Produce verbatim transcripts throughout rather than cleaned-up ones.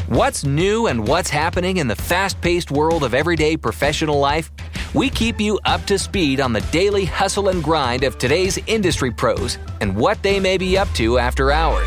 What's new and what's happening in the fast-paced world of everyday professional life? We keep you up to speed on the daily hustle and grind of today's industry pros and what they may be up to after hours.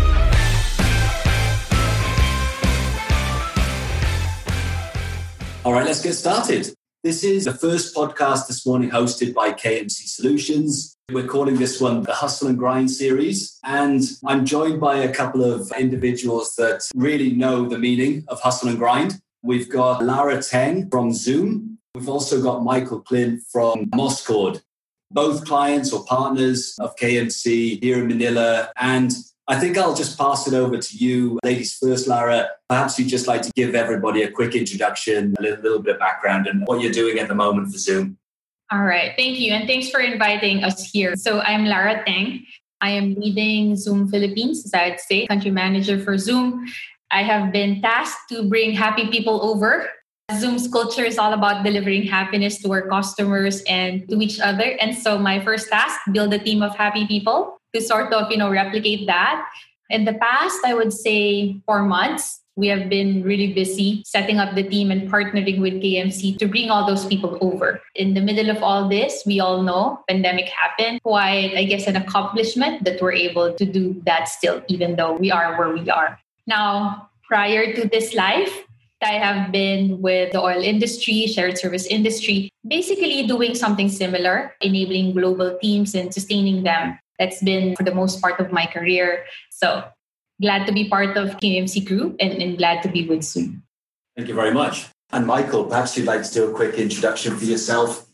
All right, let's get started. This is the first podcast this morning hosted by K M C Solutions. We're calling this one the Hustle and Grind series. And I'm joined by a couple of individuals that really know the meaning of hustle and grind. We've got Lara Teng from Zoom. We've also got Michael Clint from Moscord, both clients or partners of K M C here in Manila. And I think I'll just pass it over to you, ladies first, Lara. Perhaps you'd just like to give everybody a quick introduction, a little, little bit of background and what you're doing at the moment for Zoom. All right. Thank you. And thanks for inviting us here. So I'm Lara Teng. I am leading Zoom Philippines, as I'd say, country manager for Zoom. I have been tasked to bring happy people over. Zoom's culture is all about delivering happiness to our customers and to each other. And so my first task, build a team of happy people to sort of, you know, replicate that. In the past, I would say four months, we have been really busy setting up the team and partnering with K M C to bring all those people over. In the middle of all this, we all know pandemic happened. Quite, I guess, an accomplishment that we're able to do that still, even though we are where we are. Now, prior to this life, I have been with the oil industry, shared service industry, basically doing something similar, enabling global teams and sustaining them. That's been for the most part of my career. So glad to be part of K M C Group and, and glad to be with Zoom. Thank you very much. And Michael, perhaps you'd like to do a quick introduction for yourself.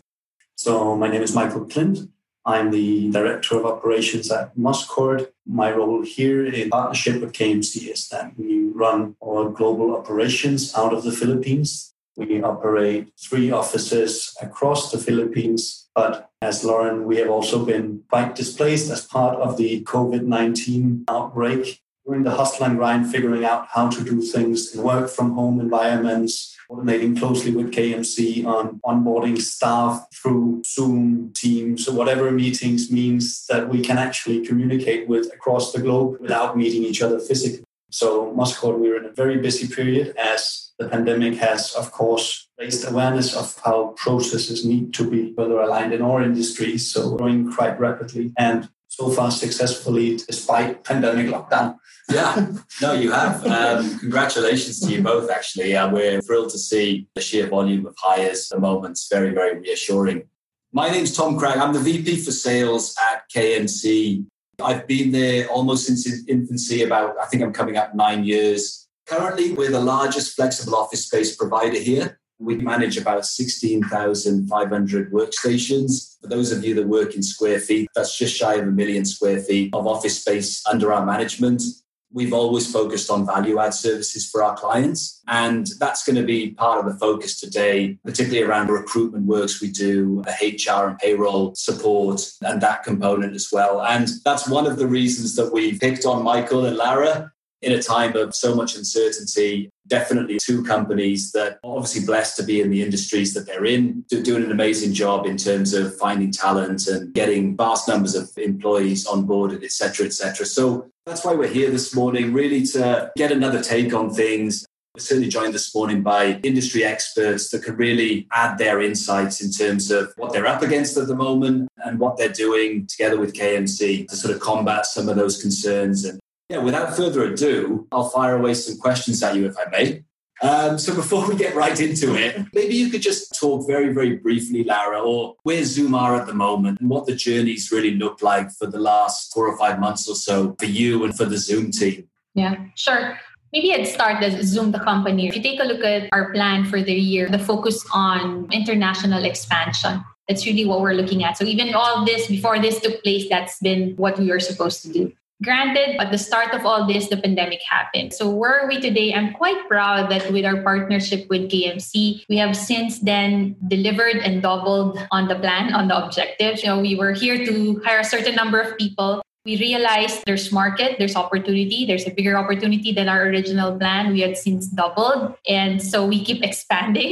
So my name is Michael Clint. I'm the Director of Operations at Moscord. My role here in partnership with K M C is that we run our global operations out of the Philippines. We operate three offices across the Philippines, but as Lauren, we have also been quite displaced as part of the covid nineteen outbreak. During the hustle and grind, figuring out how to do things in work from home environments, coordinating closely with K M C on onboarding staff through Zoom, Teams, or whatever meetings means that we can actually communicate with across the globe without meeting each other physically. So Moscord, we're in a very busy period as the pandemic has, of course, raised awareness of how processes need to be further aligned in our industry. So growing quite rapidly and so far successfully despite pandemic lockdown. Yeah, no, you have. Um, congratulations to you both, actually. Uh, we're thrilled to see the sheer volume of hires at the moment. It's very, very reassuring. My name's Tom Cragg. I'm the V P for Sales at K M C. I've been there almost since infancy, about, I think I'm coming up nine years. Currently, we're the largest flexible office space provider here. We manage about sixteen thousand five hundred workstations. For those of you that work in square feet, that's just shy of a million square feet of office space under our management. We've always focused on value-add services for our clients, and that's going to be part of the focus today, particularly around the recruitment works we do, the H R and payroll support, and that component as well. And that's one of the reasons that we picked on Michael and Lara in a time of so much uncertainty. Definitely two companies that are obviously blessed to be in the industries that they're in, doing an amazing job in terms of finding talent and getting vast numbers of employees on board, et cetera, et cetera. So that's why we're here this morning, really to get another take on things. We're certainly joined this morning by industry experts that can really add their insights in terms of what they're up against at the moment and what they're doing together with K M C to sort of combat some of those concerns. And yeah, without further ado, I'll fire away some questions at you, if I may. Um, so before we get right into it, maybe you could just talk very, very briefly, Lara, or where Zoom are at the moment and what the journeys really look like for the last four or five months or so for you and for the Zoom team. Yeah, sure. Maybe I'd start as Zoom, the company. If you take a look at our plan for the year, the focus on international expansion, that's really what we're looking at. So even all this, before this took place, that's been what we were supposed to do. Granted, at the start of all this, the pandemic happened. So where are we today? I'm quite proud that with our partnership with K M C, we have since then delivered and doubled on the plan, on the objectives. You know, we were here to hire a certain number of people. We realized there's market, there's opportunity, there's a bigger opportunity than our original plan. We had since doubled. And so we keep expanding.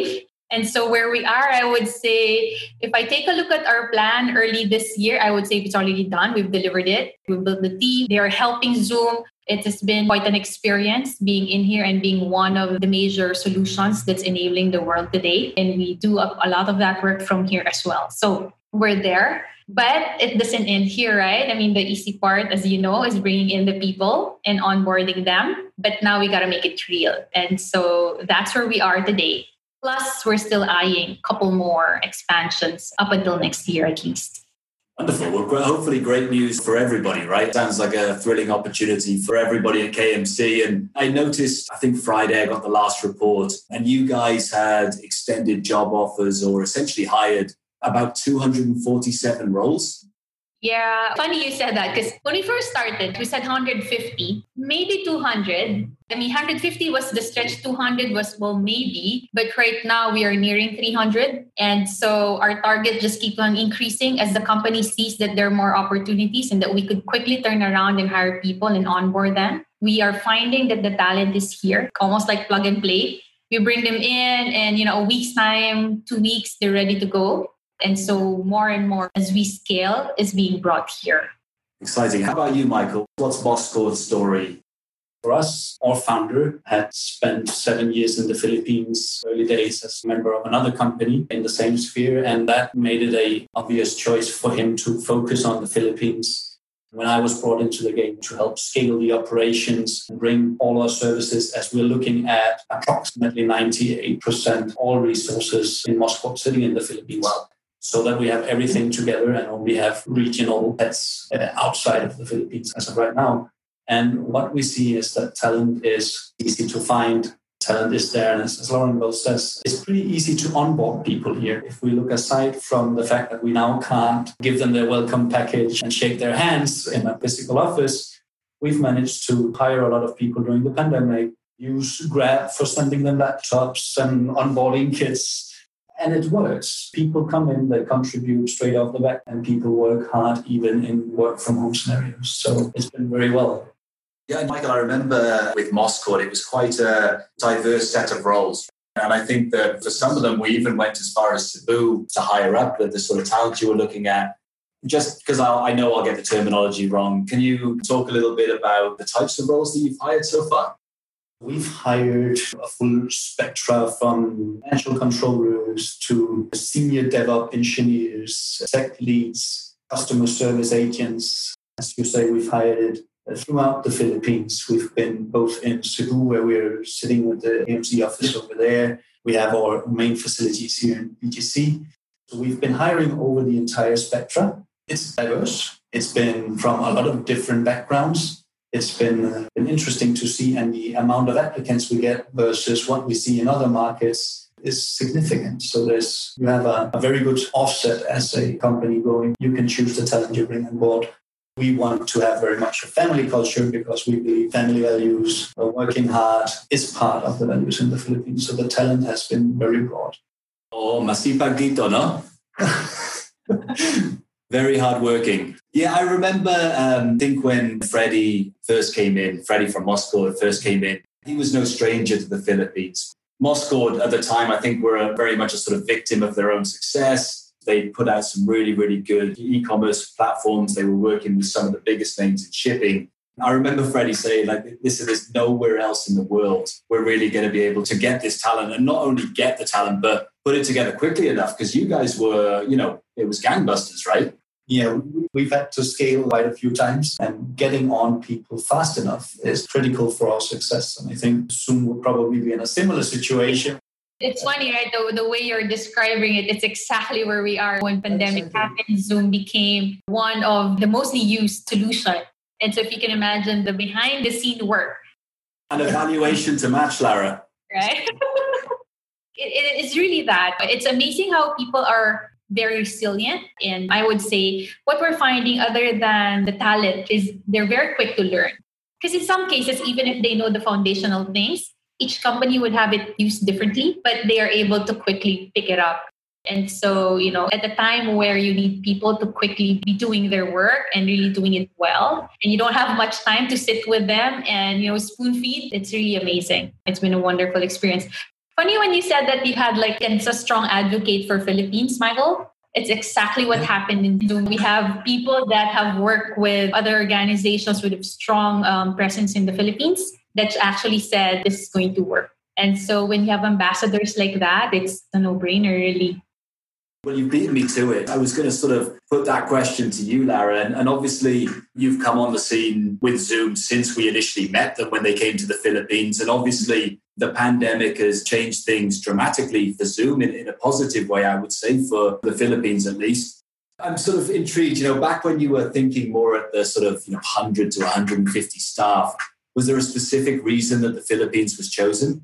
And so where we are, I would say, if I take a look at our plan early this year, I would say it's already done. We've delivered it. We've built the team. They are helping Zoom. It has been quite an experience being in here and being one of the major solutions that's enabling the world today. And we do a, a lot of that work from here as well. So we're there. But it doesn't end here, right? I mean, the easy part, as you know, is bringing in the people and onboarding them. But now we got to make it real. And so that's where we are today. Plus, we're still eyeing a couple more expansions up until next year at least. Wonderful. Well, hopefully great news for everybody, right? Sounds like a thrilling opportunity for everybody at K M C. And I noticed, I think Friday I got the last report, and you guys had extended job offers or essentially hired about two hundred forty-seven roles. Yeah, funny you said that, because when we first started, we said one hundred fifty, maybe two hundred. I mean, one hundred fifty was the stretch, two hundred was, well, maybe. But right now we are nearing three hundred. And so our target just keeps on increasing as the company sees that there are more opportunities and that we could quickly turn around and hire people and onboard them. We are finding that the talent is here, almost like plug and play. We bring them in and, you know, a week's time, two weeks, they're ready to go. And so more and more as we scale is being brought here. Exciting. How about you, Michael? What's Moscord's story? For us, our founder had spent seven years in the Philippines, early days as a member of another company in the same sphere. And that made it an obvious choice for him to focus on the Philippines. When I was brought into the game to help scale the operations and bring all our services, as we're looking at approximately ninety-eight percent all resources in Moscord sitting in the Philippines. Wow. So that we have everything together and only have regional heads uh, outside of the Philippines as of right now. And what we see is that talent is easy to find. Talent is there. And as, as Lauren well says, it's pretty easy to onboard people here. If we look aside from the fact that we now can't give them their welcome package and shake their hands in a physical office, we've managed to hire a lot of people during the pandemic, use Grab for sending them laptops and onboarding kits. And it works. People come in, they contribute straight off the bat, and people work hard even in work from home scenarios. So it's been very well. Yeah, Michael, I remember with Moscord, it was quite a diverse set of roles. And I think that for some of them, we even went as far as Cebu to hire up the, the sort of talent you were looking at. Just because I know I'll get the terminology wrong, can you talk a little bit about the types of roles that you've hired so far? We've hired a full spectra from financial controllers to senior DevOps engineers, tech leads, customer service agents. As you say, we've hired it throughout the Philippines. We've been both in Cebu, where we're sitting with the K M C office over there. We have our main facilities here in B G C. So we've been hiring over the entire spectra. It's diverse. It's been from a lot of different backgrounds. It's been, uh, been interesting to see, and the amount of applicants we get versus what we see in other markets is significant. So there's you have a, a very good offset as a company growing. You can choose the talent you bring on board. We want to have very much a family culture because we believe family values, uh, working hard is part of the values in the Philippines. So the talent has been very broad. Oh, masipag dito, no? Very hardworking. Yeah, I remember, um, I think when Freddie first came in, Freddie from Moscord first came in, he was no stranger to the Philippines. Moscord at the time, I think, were a, very much a sort of victim of their own success. They put out some really, really good e-commerce platforms. They were working with some of the biggest names in shipping. I remember Freddie saying, like, listen, there's nowhere else in the world we're really going to be able to get this talent, and not only get the talent, but put it together quickly enough, because you guys were, you know, it was gangbusters, right? Yeah, we've had to scale quite a few times, and getting on people fast enough is critical for our success. And I think Zoom will probably be in a similar situation. It's funny, right? The, the way you're describing it, it's exactly where we are when pandemic exactly. happened. Zoom became one of the mostly used solutions. And so if you can imagine the behind the scene work. And evaluation to match, Lara. Right? it, it is really that. It's amazing how people are very resilient. And I would say what we're finding, other than the talent, is they're very quick to learn. Because in some cases, even if they know the foundational things, each company would have it used differently, but they are able to quickly pick it up. And so, you know, at the time where you need people to quickly be doing their work and really doing it well, and you don't have much time to sit with them and, you know, spoon feed, it's really amazing. It's been a wonderful experience. Funny when you said that you had like a strong advocate for Philippines, Michael. It's exactly what happened in Zoom. We have people that have worked with other organizations with a strong um, presence in the Philippines that actually said this is going to work. And so when you have ambassadors like that, it's a no-brainer, really. Well, you've beaten me to it. I was going to sort of put that question to you, Lara. And, and obviously, you've come on the scene with Zoom since we initially met them when they came to the Philippines. And obviously, the pandemic has changed things dramatically for Zoom in, in a positive way, I would say, for the Philippines at least. I'm sort of intrigued, you know, back when you were thinking more at the sort of, you know, one hundred to one hundred fifty staff, was there a specific reason that the Philippines was chosen?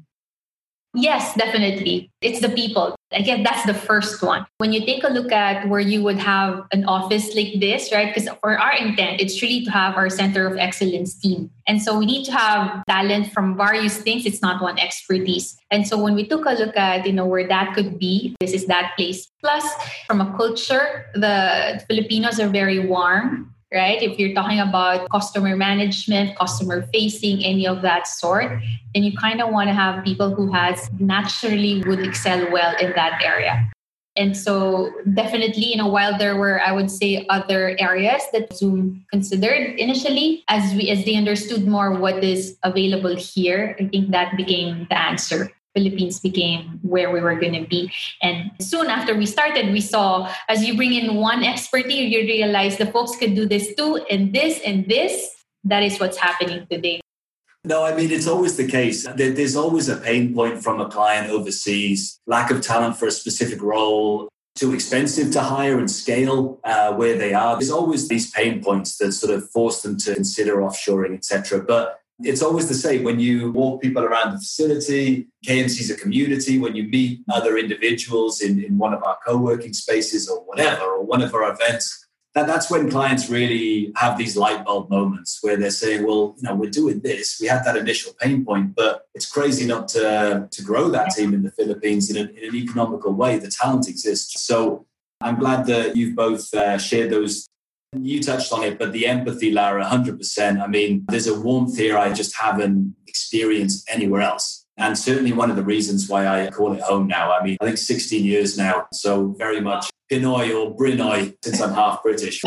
Yes, definitely. It's the people. Again, that's the first one. When you take a look at where you would have an office like this, right? Because for our intent, it's really to have our center of excellence team. And so we need to have talent from various things. It's not one expertise. And so when we took a look at, you know, where that could be, this is that place. Plus, from a culture, the Filipinos are very warm. Right? If you're talking about customer management, customer facing, any of that sort, then you kind of want to have people who has naturally would excel well in that area. And so definitely, you know, while there were, I would say, other areas that Zoom considered initially, as we as they understood more what is available here, I think that became the answer. Philippines became where we were going to be. And soon after we started, we saw as you bring in one expertise, you realize the folks could do this too, and this and this. That is what's happening today. No, I mean, it's always the case. There's always a pain point from a client overseas, lack of talent for a specific role, too expensive to hire and scale uh, where they are. There's always these pain points that sort of force them to consider offshoring, et cetera. But it's always the same. When you walk people around the facility, K M C is a community. When you meet other individuals in, in one of our co-working spaces or whatever, or one of our events, that, that's when clients really have these light bulb moments where they're saying, well, you know, we're doing this. We had that initial pain point, but it's crazy not to, to grow that team in the Philippines in, a, in an economical way. The talent exists. So I'm glad that you've both uh, shared those. You touched on it, but the empathy, Lara, one hundred percent. I mean, there's a warmth here I just haven't experienced anywhere else. And certainly one of the reasons why I call it home now. I mean, I think sixteen years now, so very much Pinoy or Brinoy since I'm half British.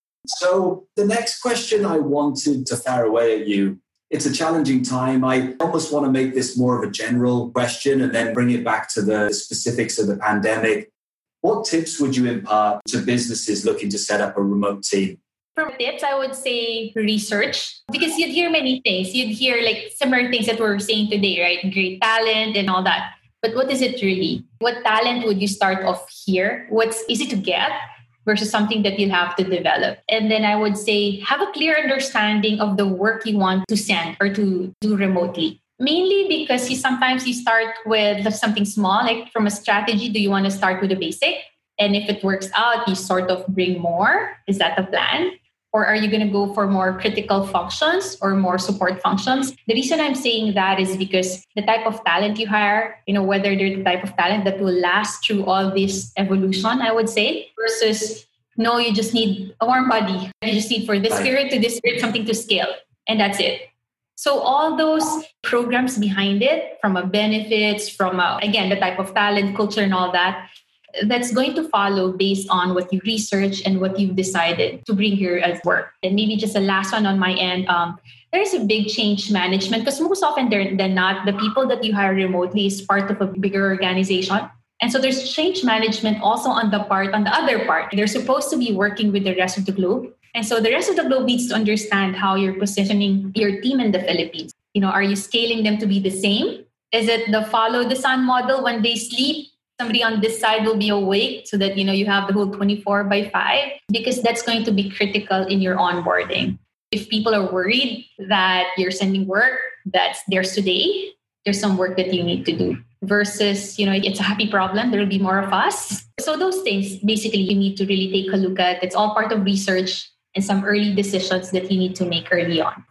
So the next question I wanted to fire away at you, it's a challenging time. I almost want to make this more of a general question and then bring it back to the specifics of the pandemic. What tips would you impart to businesses looking to set up a remote team? For tips, I would say research, because you'd hear many things. You'd hear like similar things that we're saying today, right? Great talent and all that. But what is it really? What talent would you start off here? What's easy to get versus something that you'll have to develop? And then I would say have a clear understanding of the work you want to send or to do remotely. Mainly because you sometimes you start with something small, like from a strategy, do you want to start with a basic? And if it works out, you sort of bring more. Is that the plan? Or are you going to go for more critical functions or more support functions? The reason I'm saying that is because the type of talent you hire, you know, whether they're the type of talent that will last through all this evolution, I would say, versus no, you just need a warm body. You just need for this period to this period something to scale. And that's it. So all those programs behind it, from a benefits, from a, again, the type of talent, culture and all that, that's going to follow based on what you research and what you've decided to bring here as work. And maybe just the last one on my end, um, there's a big change management because most often than not, the people that you hire remotely is part of a bigger organization. And so there's change management also on the part, on the other part. They're supposed to be working with the rest of the globe. And so the rest of the globe needs to understand how you're positioning your team in the Philippines. You know, are you scaling them to be the same? Is it the follow the sun model? When they sleep, somebody on this side will be awake so that, you know, you have the whole twenty-four by five, because that's going to be critical in your onboarding. If people are worried that you're sending work that's theirs today, there's some work that you need to do. Versus, you know, it's a happy problem. There will be more of us. So those things, basically, you need to really take a look at. It's all part of research and some early decisions that you need to make early on.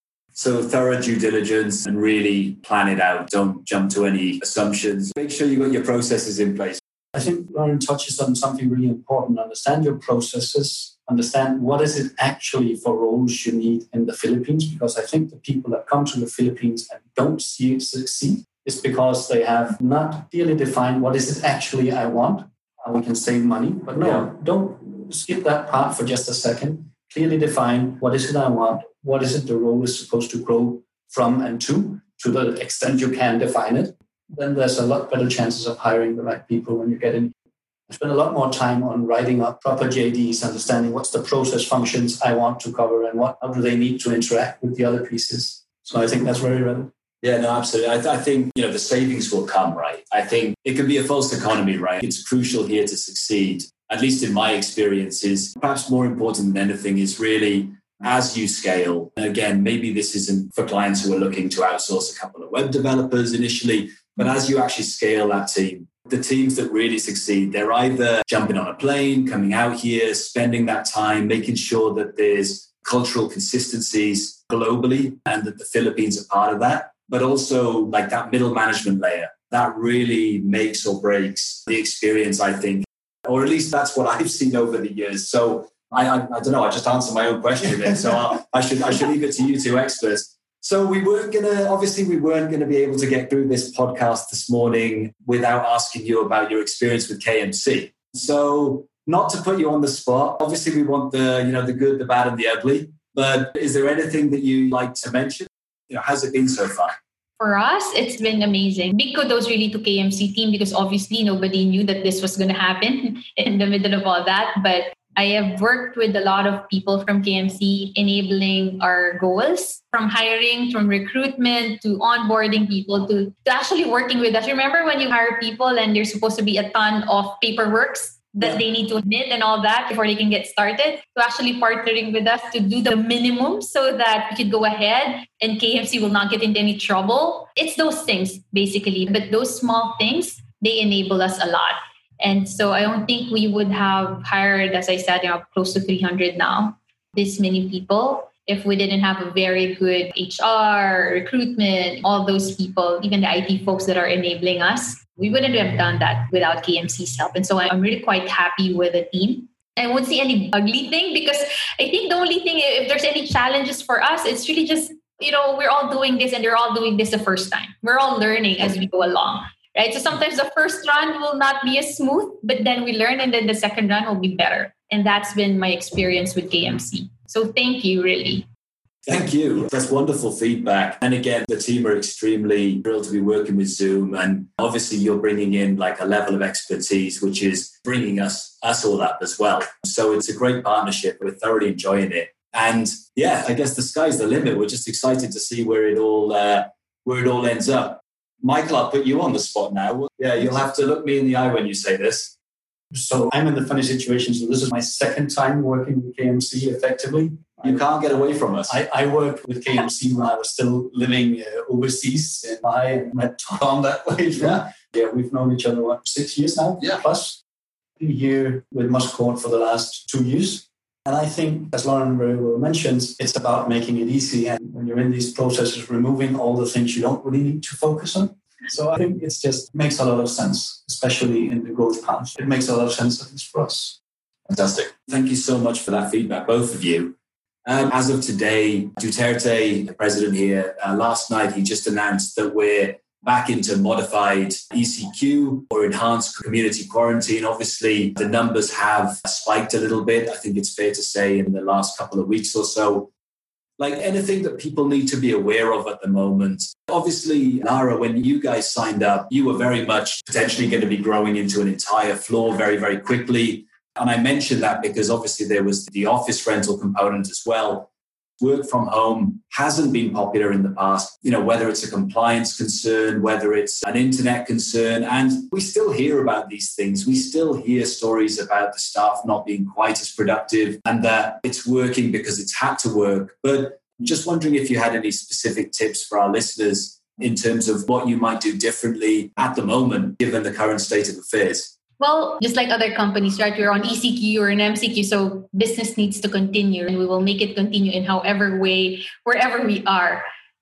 So thorough due diligence and really plan it out. Don't jump to any assumptions. Make sure you've got your processes in place. I think Lauren touches on something really important. Understand your processes. Understand what is it actually for roles you need in the Philippines. Because I think the people that come to the Philippines and don't see it succeed, is because they have not clearly defined what is it actually I want. How we can save money. But no, yeah. don't skip that part for just a second. Clearly define what is it I want, what is it the role is supposed to grow from and to, to the extent you can define it. Then there's a lot better chances of hiring the right people when you get in. I spend a lot more time on writing up proper J Ds, understanding what's the process functions I want to cover and what how do they need to interact with the other pieces. So I think that's very relevant. Yeah, no, absolutely. I, th- I think, you know, the savings will come, right? I think it can be a false economy, right? It's crucial here to succeed, at least in my experience, is perhaps more important than anything is really as you scale. And again, maybe this isn't for clients who are looking to outsource a couple of web developers initially, but as you actually scale that team, the teams that really succeed, they're either jumping on a plane, coming out here, spending that time, making sure that there's cultural consistencies globally and that the Philippines are part of that. But also like that middle management layer, that really makes or breaks the experience, I think, or at least that's what I've seen over the years. So I, I, I don't know, I just answered my own question there. So I'll, I should I should leave it to you two experts. So we weren't going to, obviously we weren't going to be able to get through this podcast this morning without asking you about your experience with K M C. So not to put you on the spot, obviously we want the, you know, the good, the bad and the ugly, but is there anything that you like to mention? You know, how's it been so far? For us, it's been amazing. Big kudos really to K M C team because obviously nobody knew that this was going to happen in the middle of all that. But I have worked with a lot of people from K M C enabling our goals, from hiring, from recruitment to onboarding people to, to actually working with us. Remember when you hire people and there's supposed to be a ton of paperwork that yeah. they need to admit and all that before they can get started, to actually partnering with us to do the minimum so that we could go ahead and K M C will not get into any trouble. It's those things, basically. But those small things, they enable us a lot. And so I don't think we would have hired, as I said, you know, close to three hundred now, this many people, if we didn't have a very good H R, recruitment, all those people, even the I T folks that are enabling us. We wouldn't have done that without K M C's help. And so I'm really quite happy with the team. I won't see any ugly thing because I think the only thing, if there's any challenges for us, it's really just, you know, we're all doing this and they're all doing this the first time. We're all learning as we go along, right? So sometimes the first run will not be as smooth, but then we learn and then the second run will be better. And that's been my experience with K M C. So thank you, really. Thank you. That's wonderful feedback. And again, the team are extremely thrilled to be working with Zoom. And obviously you're bringing in like a level of expertise, which is bringing us, us all up as well. So it's a great partnership. We're thoroughly enjoying it. And yeah, I guess the sky's the limit. We're just excited to see where it all, uh, where it all ends up. Michael, I'll put you on the spot now. Yeah, you'll have to look me in the eye when you say this. So I'm in the funny situation. So this is my second time working with K M C effectively. You can't get away from us. I, I worked with K M C when I was still living uh, overseas. And I met Tom that way. Yeah. yeah, we've known each other, what, six years now? Yeah. Plus. Been here with Muscord for the last two years. And I think, as Lauren very well mentions, it's about making it easy. And when you're in these processes, removing all the things you don't really need to focus on. So I think it just makes a lot of sense, especially in the growth path. It makes a lot of sense, at least for us. Fantastic. Thank you so much for that feedback, both of you. Um, as of today, Duterte, the president here, uh, last night, he just announced that we're back into modified E C Q or enhanced community quarantine. Obviously, the numbers have spiked a little bit. I think it's fair to say in the last couple of weeks or so. Like anything that people need to be aware of at the moment. Obviously, Lara, when you guys signed up, you were very much potentially going to be growing into an entire floor very, very quickly. And I mentioned that because obviously there was the office rental component as well. Work from home hasn't been popular in the past, you know, whether it's a compliance concern, whether it's an internet concern. And we still hear about these things. We still hear stories about the staff not being quite as productive and that it's working because it's had to work. But I'm just wondering if you had any specific tips for our listeners in terms of what you might do differently at the moment, given the current state of affairs. Well, just like other companies, right? We're on E C Q or an M C Q, so business needs to continue and we will make it continue in however way, wherever we are.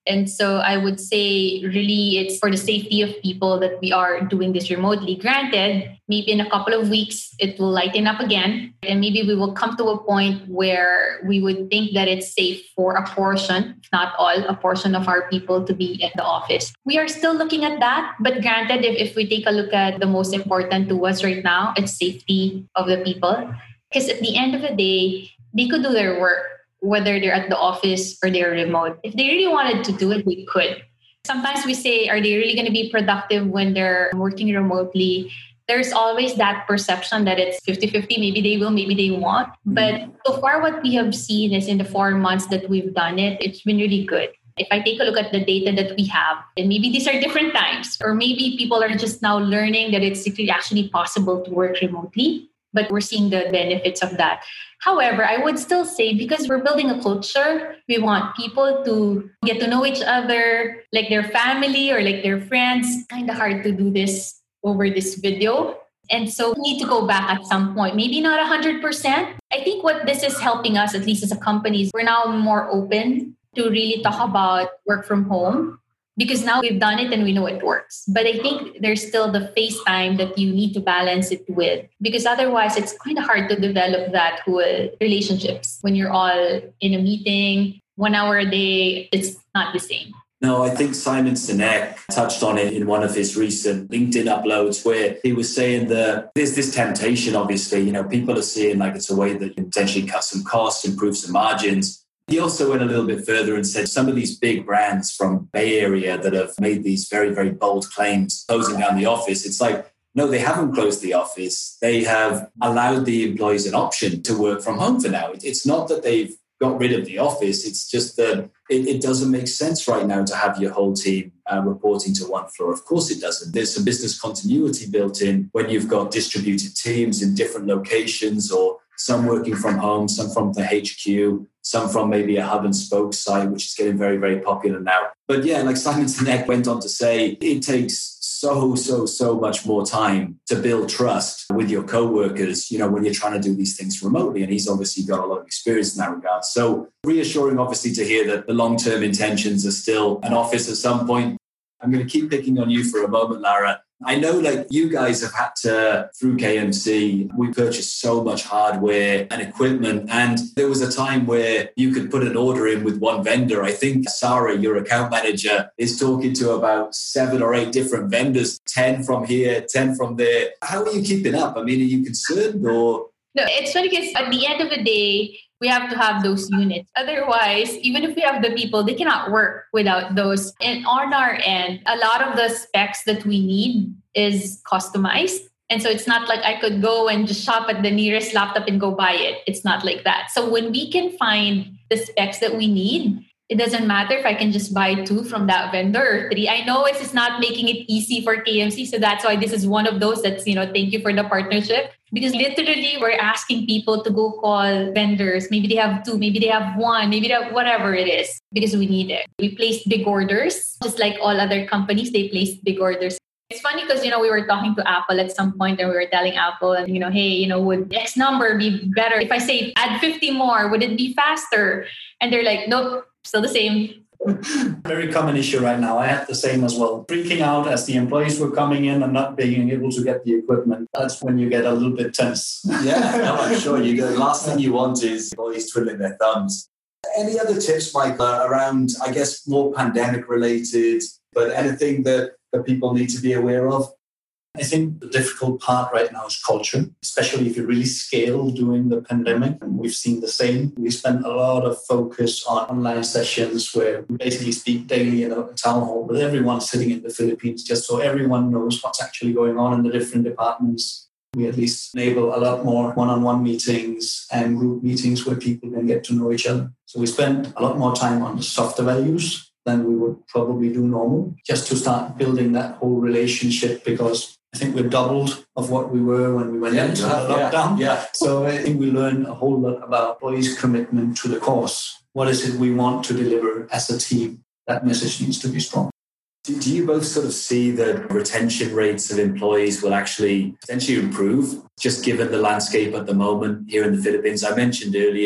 And so I would say really it's for the safety of people that we are doing this remotely. Granted, maybe in a couple of weeks, it will lighten up again. And maybe we will come to a point where we would think that it's safe for a portion, if not all, a portion of our people to be at the office. We are still looking at that. But granted, if, if we take a look at the most important to us right now, it's safety of the people. Because at the end of the day, they could do their work, whether they're at the office or they're remote. If they really wanted to do it, they could. Sometimes we say, are they really going to be productive when they're working remotely? There's always that perception that it's fifty-fifty. Maybe they will, maybe they won't. But so far, what we have seen is in the four months that we've done it, it's been really good. If I take a look at the data that we have, and maybe these are different times, or maybe people are just now learning that it's actually possible to work remotely, but we're seeing the benefits of that. However, I would still say because we're building a culture, we want people to get to know each other, like their family or like their friends. Kind of hard to do this over this video. And so we need to go back at some point, maybe not one hundred percent. I think what this is helping us, at least as a company, is we're now more open to really talk about work from home because now we've done it and we know it works. But I think there's still the face time that you need to balance it with because otherwise it's kind of hard to develop that with relationships. When you're all in a meeting, one hour a day, it's not the same. No, I think Simon Sinek touched on it in one of his recent LinkedIn uploads where he was saying that there's this temptation, obviously, you know, people are seeing like it's a way that you can potentially cut some costs, improve some margins. He also went a little bit further and said some of these big brands from Bay Area that have made these very, very bold claims closing down the office. It's like, no, they haven't closed the office. They have allowed the employees an option to work from home for now. It's not that they've got rid of the office. It's just that it, it doesn't make sense right now to have your whole team uh, reporting to one floor. Of course it doesn't. There's some business continuity built in when you've got distributed teams in different locations or some working from home, some from the H Q, some from maybe a hub and spoke site, which is getting very, very popular now. But yeah, like Simon Sinek went on to say, it takes so, so, so much more time to build trust with your co-workers, you know, when you're trying to do these things remotely. And he's obviously got a lot of experience in that regard. So reassuring, obviously, to hear that the long-term intentions are still an office at some point. I'm going to keep picking on you for a moment, Lara. I know like you guys have had to, through K M C, we purchased so much hardware and equipment. And there was a time where you could put an order in with one vendor. I think Sarah, your account manager, is talking to about seven or eight different vendors, ten from here, ten from there. How are you keeping up? I mean, are you concerned or? No, it's funny because at the end of the day, we have to have those units. Otherwise, even if we have the people, they cannot work without those. And on our end, a lot of the specs that we need is customized. And so it's not like I could go and just shop at the nearest laptop and go buy it. It's not like that. So when we can find the specs that we need, it doesn't matter if I can just buy two from that vendor or three. I know it's just not making it easy for K M C. So that's why this is one of those that's, you know, thank you for the partnership. Because literally we're asking people to go call vendors. Maybe they have two, maybe they have one, maybe they have whatever it is, because we need it. We placed big orders, just like all other companies, they placed big orders. It's funny because, you know, we were talking to Apple at some point and we were telling Apple, and, you know, hey, you know, would X number be better? If I say add fifty more, would it be faster? And they're like, nope, still the same. Very common issue right now. I had the same as well. Freaking out as the employees were coming in and not being able to get the equipment. That's when you get a little bit tense. Yeah, no, I'm sure. You go, the last thing you want is employees twiddling their thumbs. Any other tips, Mike, uh, around, I guess, more pandemic related, but anything that, that people need to be aware of? I think the difficult part right now is culture, especially if you really scale during the pandemic. And we've seen the same. We spent a lot of focus on online sessions where we basically speak daily in a town hall with everyone sitting in the Philippines, just so everyone knows what's actually going on in the different departments. We at least enable a lot more one-on-one meetings and group meetings where people can get to know each other. So we spend a lot more time on the softer values than we would probably do normal, just to start building that whole relationship, because I think we're doubled of what we were when we went yeah, into the yeah, lockdown. Yeah. So I think we learn a whole lot about employees' commitment to the cause. What is it we want to deliver as a team? That message needs to be strong. Do, do you both sort of see that retention rates of employees will actually potentially improve, just given the landscape at the moment here in the Philippines? I mentioned earlier,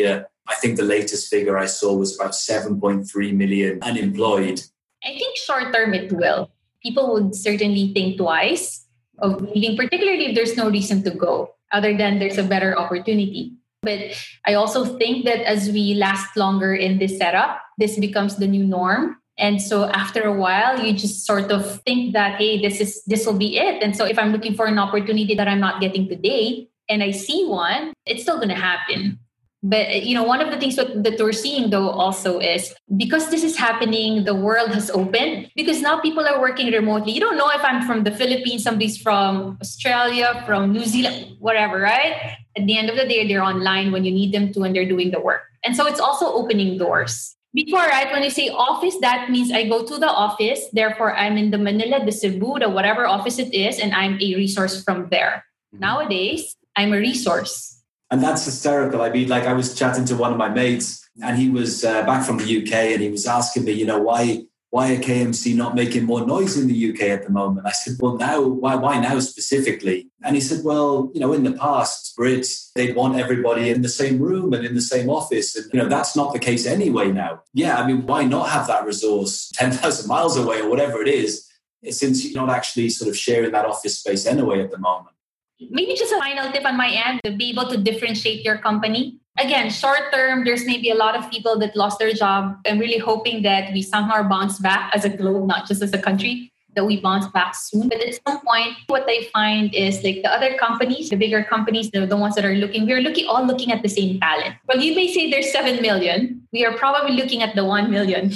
I think the latest figure I saw was about seven point three million unemployed. I think short term it will. People would certainly think twice of leaving, particularly if there's no reason to go, other than there's a better opportunity. But I also think that as we last longer in this setup, this becomes the new norm. And so after a while, you just sort of think that, hey, this is this will be it. And so if I'm looking for an opportunity that I'm not getting today and I see one, it's still going to happen. But, you know, one of the things that, that we're seeing, though, also is because this is happening, the world has opened because now people are working remotely. You don't know if I'm from the Philippines, somebody's from Australia, from New Zealand, whatever, right? At the end of the day, they're online when you need them to and they're doing the work. And so it's also opening doors. Before, right, when you say office, that means I go to the office. Therefore, I'm in the Manila, the Cebu, the whatever office it is, and I'm a resource from there. Mm-hmm. Nowadays, I'm a resource. And that's hysterical. I mean, like I was chatting to one of my mates and he was uh, back from the U K and he was asking me, you know, why why are K M C not making more noise in the U K at the moment? I said, well, now, why why now specifically? And he said, well, you know, in the past, Brits, they'd want everybody in the same room and in the same office. And, you know, that's not the case anyway now. Yeah, I mean, why not have that resource ten thousand miles away or whatever it is, since you're not actually sort of sharing that office space anyway at the moment? Maybe just a final tip on my end to be able to differentiate your company. Again, short term, there's maybe a lot of people that lost their job. I'm really hoping that we somehow bounce back as a globe, not just as a country, that we bounce back soon. But at some point, what I find is like the other companies, the bigger companies, the, the ones that are looking, we're looking all looking at the same talent. Well, you may say there's seven million. We are probably looking at the one million.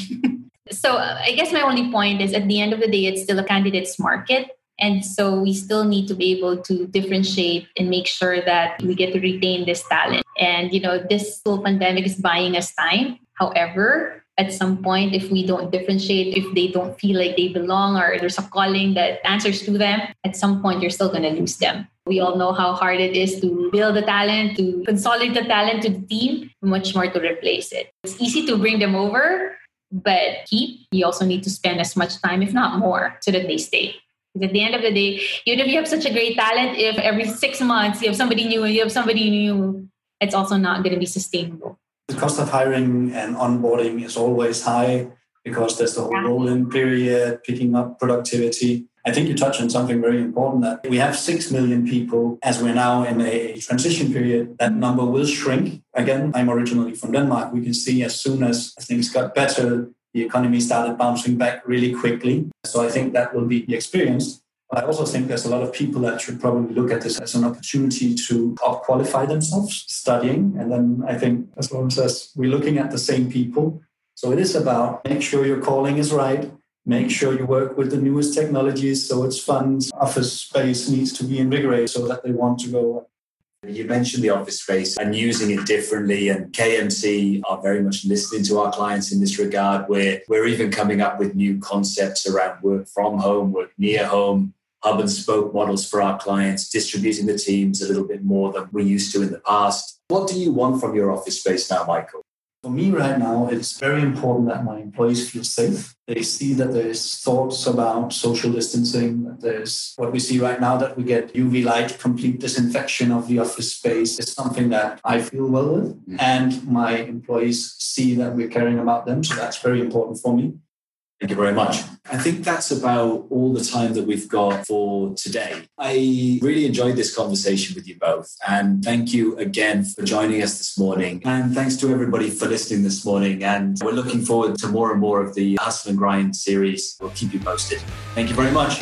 So uh, I guess my only point is at the end of the day, it's still a candidate's market. And so we still need to be able to differentiate and make sure that we get to retain this talent. And, you know, this whole pandemic is buying us time. However, at some point, if we don't differentiate, if they don't feel like they belong or there's a calling that answers to them, at some point, you're still going to lose them. We all know how hard it is to build the talent, to consolidate the talent to the team, much more to replace it. It's easy to bring them over, but keep, you also need to spend as much time, if not more, so that they stay. Because at the end of the day, even if you have such a great talent, if every six months you have somebody new and you have somebody new, it's also not going to be sustainable. The cost of hiring and onboarding is always high because there's the whole roll-in period, picking up productivity. I think you touched on something very important, that we have six million people as we're now in a transition period. That number will shrink. Again, I'm originally from Denmark. We can see as soon as things got better, the economy started bouncing back really quickly. So I think that will be experienced. But I also think there's a lot of people that should probably look at this as an opportunity to up-qualify themselves, studying. And then I think, as Lauren says, we're looking at the same people. So it is about make sure your calling is right, make sure you work with the newest technologies so it's fun. Office space needs to be invigorated so that they want to go. You mentioned the office space and using it differently, and K M C are very much listening to our clients in this regard. We're, we're even coming up with new concepts around work from home, work near home, hub and spoke models for our clients, distributing the teams a little bit more than we used to in the past. What do you want from your office space now, Michael? For me right now, it's very important that my employees feel safe. They see that there's thoughts about social distancing, that there's what we see right now, that we get U V light, complete disinfection of the office space. It's something that I feel well with. Mm-hmm. And my employees see that we're caring about them. So that's very important for me. Thank you very much. I think that's about all the time that we've got for today. I really enjoyed this conversation with you both. And thank you again for joining us this morning. And thanks to everybody for listening this morning. And we're looking forward to more and more of the Hustle and Grind series. We'll keep you posted. Thank you very much.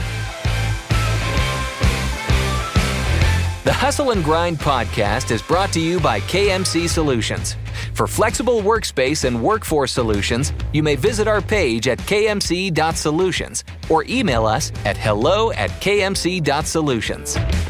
The Hustle and Grind podcast is brought to you by K M C Solutions. For flexible workspace and workforce solutions, you may visit our page at k m c dot solutions or email us at hello at k m c dot solutions.